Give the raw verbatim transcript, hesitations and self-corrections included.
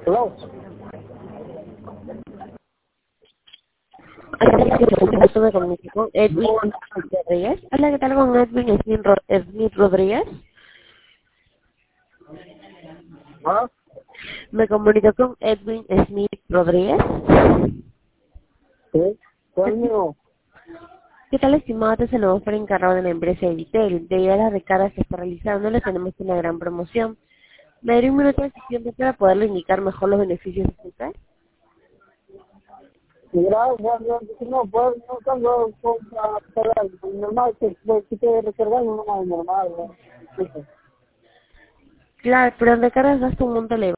Hello. Esto me comuniqué con Edwin Rodríguez. Hola, ¿qué tal con Edwin Smith, Ro- Smith Rodríguez? ¿Ah? Me comuniqué con Edwin Smith Rodríguez. Sí. Coño. ¿Qué tal, estimado? Te saludamos por encargado de la empresa Evitel. Debido a las recargas que está realizando, le tenemos una gran promoción. ¿Me daría un minuto de su tiempo para poderle indicar mejor los beneficios de su plan? Gracias, no, pues no tengo para normal, que si te recargar no es normal, ¿no? Claro, pero en recargas gasta un monto elevado.